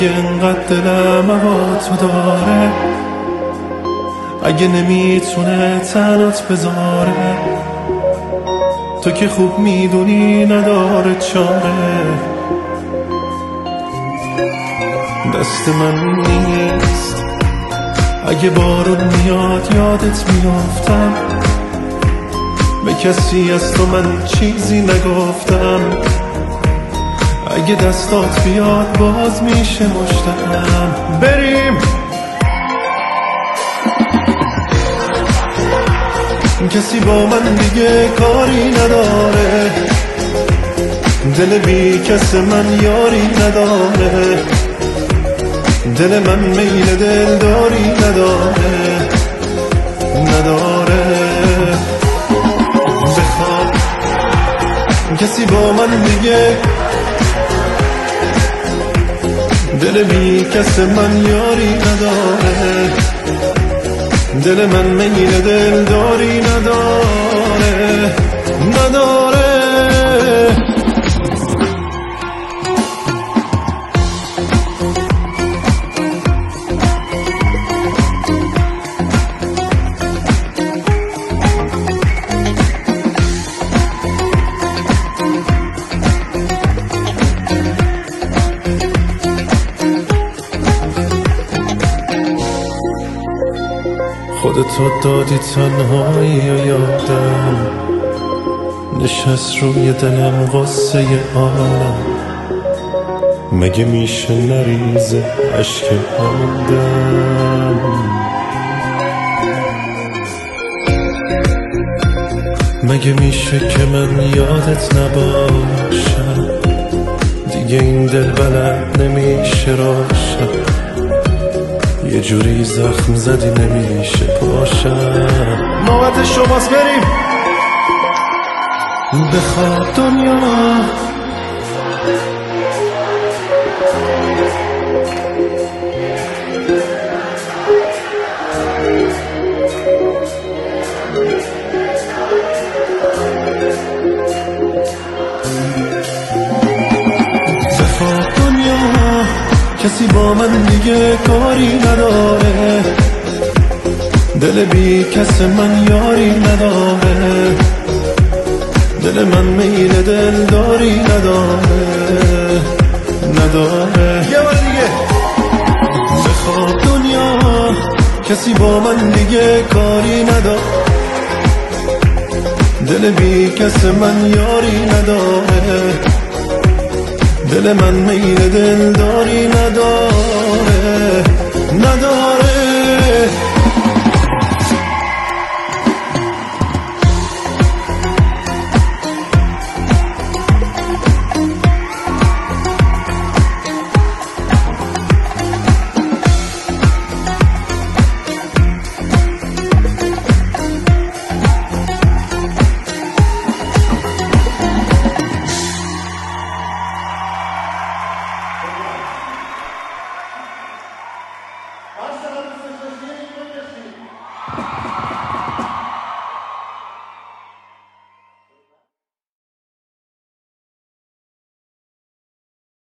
اگه انقدر دلم هوا تو داره، اگه نمیتونه تنات بذاره، تو که خوب میدونی نداره چاره. دست من نیست، اگه بارون میاد یادت میافتم، به کسی از تو من چیزی نگفتم. اگه دستات بیاد باز میشه مشتم. بریم کسی با من دیگه کاری نداره، دل بی کس من یاری نداره، دل من میل دلداری نداره بخواب کسی با من دیگه، دل بی کس من یاری نداره، دل من میل دلداری نداره خودتو دادی تنهایی و یادم نشست روی دلم غصه عالم. مگه میشه نریزه عشق آدم؟ مگه میشه که من یادت نباشم؟ دیگه این دل بلد نمیشه روشن، یه جوری زخم زدی نمیشه پاشم. نوبت شماست، بریم بخواب دنیا. بخواب دنیا کسی با من دیگه کاری نداره، دل بی کس من یاری نداره، دل من میل دلداری نداره یه بار دیگه بخواب دنیا کسی با من دیگه کاری نداره، دل بی کس من یاری نداره، دل من میل دلداری نداره Başlarımızı